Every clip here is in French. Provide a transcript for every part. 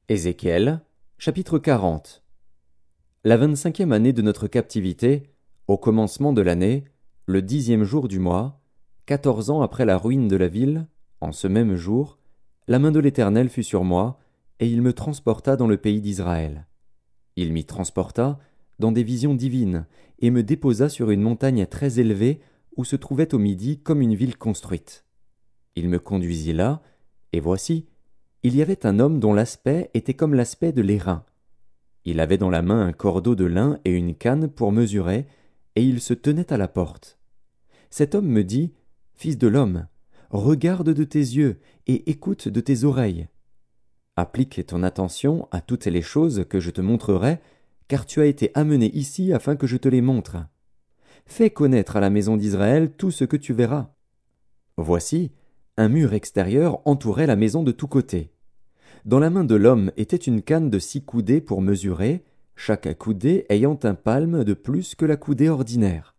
Ézéchiel, chapitre 40. La 25e année de notre captivité, au commencement de l'année, le 10e jour du mois, 14 ans après la ruine de la ville, en ce même jour, la main de l'Éternel fut sur moi, et il me transporta dans le pays d'Israël. Il m'y transporta dans des visions divines, et me déposa sur une montagne très élevée où se trouvait au midi comme une ville construite. Il me conduisit là, et voici, il y avait un homme dont l'aspect était comme l'aspect de l'airain. Il avait dans la main un cordeau de lin et une canne pour mesurer, et il se tenait à la porte. Cet homme me dit, « Fils de l'homme, regarde de tes yeux et écoute de tes oreilles. Applique ton attention à toutes les choses que je te montrerai, car tu as été amené ici afin que je te les montre. Fais connaître à la maison d'Israël tout ce que tu verras. » Voici, un mur extérieur entourait la maison de tous côtés. Dans la main de l'homme était une canne de 6 coudées pour mesurer, chaque coudée ayant un palme de plus que la coudée ordinaire.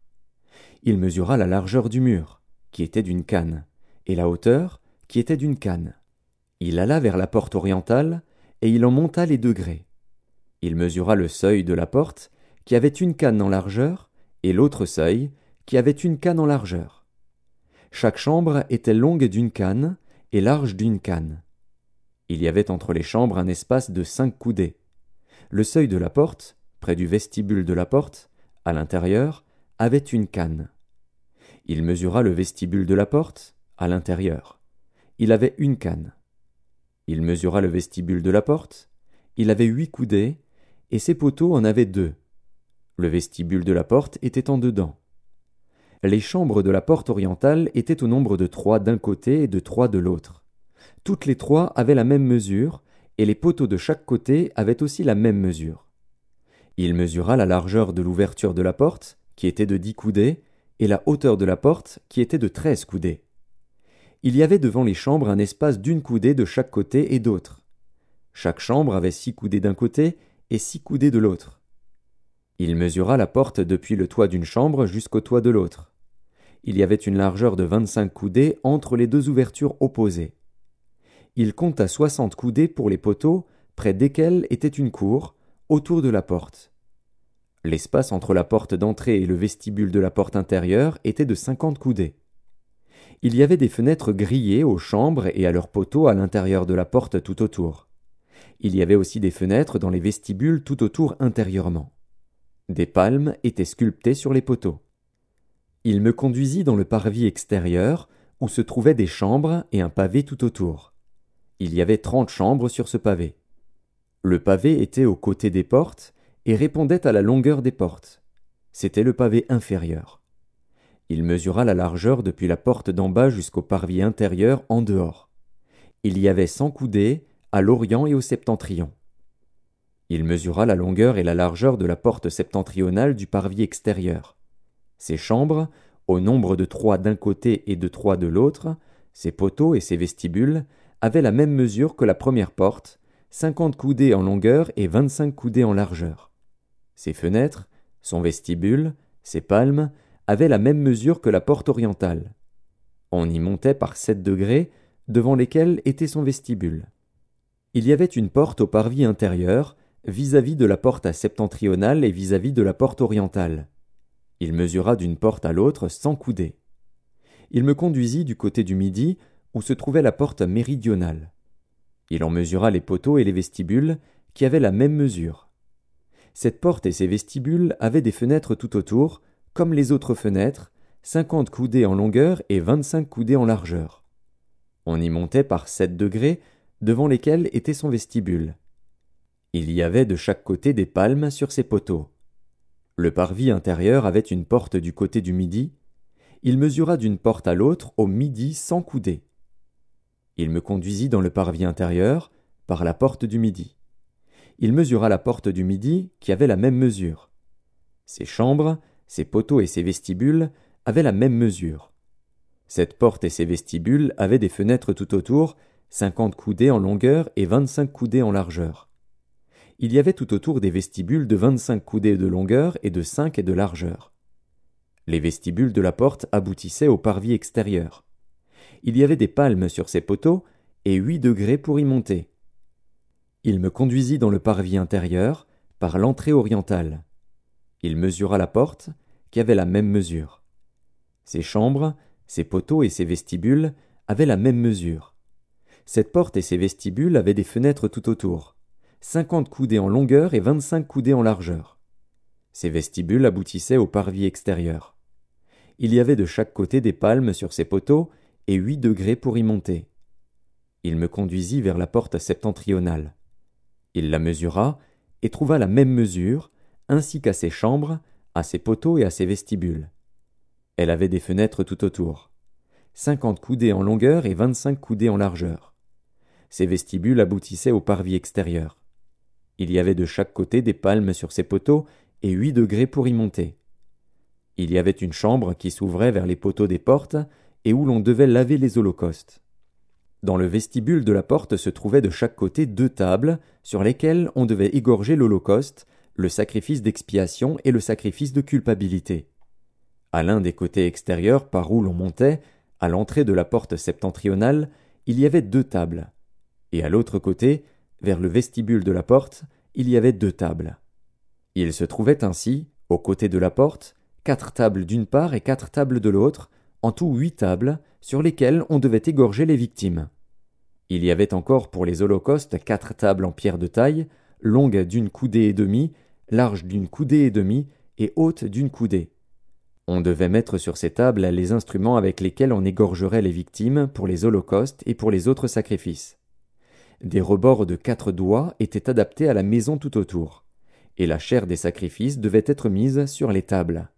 Il mesura la largeur du mur, qui était d'une canne, et la hauteur, qui était d'une canne. Il alla vers la porte orientale, et il en monta les degrés. Il mesura le seuil de la porte, qui avait une canne en largeur, et l'autre seuil, qui avait une canne en largeur. Chaque chambre était longue d'une canne, et large d'une canne. Il y avait entre les chambres un espace de 5 coudées. Le seuil de la porte, près du vestibule de la porte, à l'intérieur, avait une canne. Il mesura le vestibule de la porte, à l'intérieur. Il avait une canne. Il mesura le vestibule de la porte. Il avait 8 coudées, et ses poteaux en avaient 2. Le vestibule de la porte était en dedans. Les chambres de la porte orientale étaient au nombre de 3 d'un côté et de 3 de l'autre. Toutes les 3 avaient la même mesure, et les poteaux de chaque côté avaient aussi la même mesure. Il mesura la largeur de l'ouverture de la porte, qui était de 10 coudées, et la hauteur de la porte, qui était de 13 coudées. Il y avait devant les chambres un espace d'1 coudée de chaque côté et d'autre. Chaque chambre avait 6 coudées d'un côté et 6 coudées de l'autre. Il mesura la porte depuis le toit d'une chambre jusqu'au toit de l'autre. Il y avait une largeur de 25 coudées entre les 2 ouvertures opposées. Il compta 60 coudées pour les poteaux, près desquels était une cour, autour de la porte. L'espace entre la porte d'entrée et le vestibule de la porte intérieure était de 50 coudées. Il y avait des fenêtres grillées aux chambres et à leurs poteaux à l'intérieur de la porte tout autour. Il y avait aussi des fenêtres dans les vestibules tout autour intérieurement. Des palmes étaient sculptées sur les poteaux. Il me conduisit dans le parvis extérieur, où se trouvaient des chambres et un pavé tout autour. Il y avait 30 chambres sur ce pavé. Le pavé était aux côtés des portes et répondait à la longueur des portes. C'était le pavé inférieur. Il mesura la largeur depuis la porte d'en bas jusqu'au parvis intérieur en dehors. Il y avait 100 coudées à l'orient et au septentrion. Il mesura la longueur et la largeur de la porte septentrionale du parvis extérieur. Ces chambres, au nombre de 3 d'un côté et de 3 de l'autre, ses poteaux et ses vestibules, avaient la même mesure que la première porte, 50 coudées en longueur et 25 coudées en largeur. Ses fenêtres, son vestibule, ses palmes, avaient la même mesure que la porte orientale. On y montait par 7 degrés, devant lesquels était son vestibule. Il y avait une porte au parvis intérieur, vis-à-vis de la porte septentrionale et vis-à-vis de la porte orientale. Il mesura d'une porte à l'autre 100 coudées. Il me conduisit du côté du midi, où se trouvait la porte méridionale. Il en mesura les poteaux et les vestibules, qui avaient la même mesure. Cette porte et ses vestibules avaient des fenêtres tout autour, comme les autres fenêtres, 50 coudées en longueur et 25 coudées en largeur. On y montait par 7 degrés, devant lesquels était son vestibule. Il y avait de chaque côté des palmes sur ses poteaux. Le parvis intérieur avait une porte du côté du midi. Il mesura d'une porte à l'autre au midi 100 coudées. Il me conduisit dans le parvis intérieur, par la porte du midi. Il mesura la porte du midi, qui avait la même mesure. Ses chambres, ses poteaux et ses vestibules avaient la même mesure. Cette porte et ses vestibules avaient des fenêtres tout autour, 50 coudées en longueur et 25 coudées en largeur. Il y avait tout autour des vestibules de 25 coudées de longueur et de 5 et de largeur. Les vestibules de la porte aboutissaient au parvis extérieur. Il y avait des palmes sur ces poteaux et 8 degrés pour y monter. Il me conduisit dans le parvis intérieur, par l'entrée orientale. Il mesura la porte, qui avait la même mesure. Ses chambres, ses poteaux et ses vestibules avaient la même mesure. Cette porte et ses vestibules avaient des fenêtres tout autour, 50 coudées en longueur et 25 coudées en largeur. Ces vestibules aboutissaient au parvis extérieur. Il y avait de chaque côté des palmes sur ces poteaux et 8 degrés pour y monter. Il me conduisit vers la porte septentrionale. Il la mesura et trouva la même mesure, ainsi qu'à ses chambres, à ses poteaux et à ses vestibules. Elle avait des fenêtres tout autour, 50 coudées en longueur et 25 coudées en largeur. Ses vestibules aboutissaient au parvis extérieur. Il y avait de chaque côté des palmes sur ses poteaux et 8 degrés pour y monter. Il y avait une chambre qui s'ouvrait vers les poteaux des portes et où l'on devait laver les holocaustes. Dans le vestibule de la porte se trouvaient de chaque côté 2 tables sur lesquelles on devait égorger l'holocauste, le sacrifice d'expiation et le sacrifice de culpabilité. À l'un des côtés extérieurs par où l'on montait, à l'entrée de la porte septentrionale, il y avait 2 tables. Et à l'autre côté, vers le vestibule de la porte, il y avait 2 tables. Il se trouvait ainsi, aux côtés de la porte, 4 tables d'une part et 4 tables de l'autre, en tout 8 tables, sur lesquelles on devait égorger les victimes. Il y avait encore pour les holocaustes 4 tables en pierre de taille, longues d'1 coudée et demie, larges d'1 coudée et demie et hautes d'1 coudée. On devait mettre sur ces tables les instruments avec lesquels on égorgerait les victimes pour les holocaustes et pour les autres sacrifices. Des rebords de 4 doigts étaient adaptés à la maison tout autour, et la chair des sacrifices devait être mise sur les tables.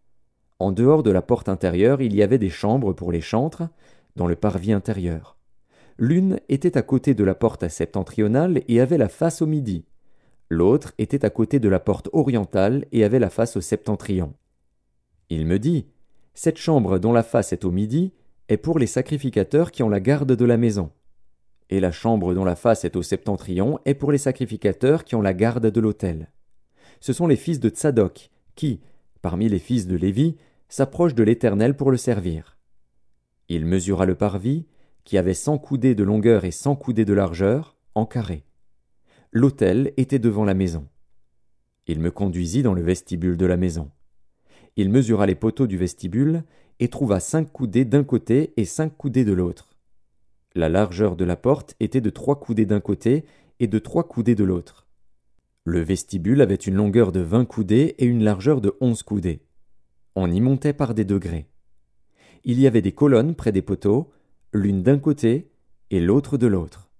En dehors de la porte intérieure, il y avait des chambres pour les chantres, dans le parvis intérieur. L'une était à côté de la porte septentrionale et avait la face au midi. L'autre était à côté de la porte orientale et avait la face au septentrion. Il me dit, « Cette chambre dont la face est au midi est pour les sacrificateurs qui ont la garde de la maison. Et la chambre dont la face est au septentrion est pour les sacrificateurs qui ont la garde de l'autel. Ce sont les fils de Tsadok qui, parmi les fils de Lévi, s'approchent de l'Éternel pour le servir. » Il mesura le parvis, qui avait 100 coudées de longueur et 100 coudées de largeur, en carré. L'autel était devant la maison. Il me conduisit dans le vestibule de la maison. Il mesura les poteaux du vestibule et trouva 5 coudées d'un côté et 5 coudées de l'autre. La largeur de la porte était de 3 coudées d'un côté et de 3 coudées de l'autre. Le vestibule avait une longueur de 20 coudées et une largeur de 11 coudées. On y montait par des degrés. Il y avait des colonnes près des poteaux, l'une d'un côté et l'autre de l'autre.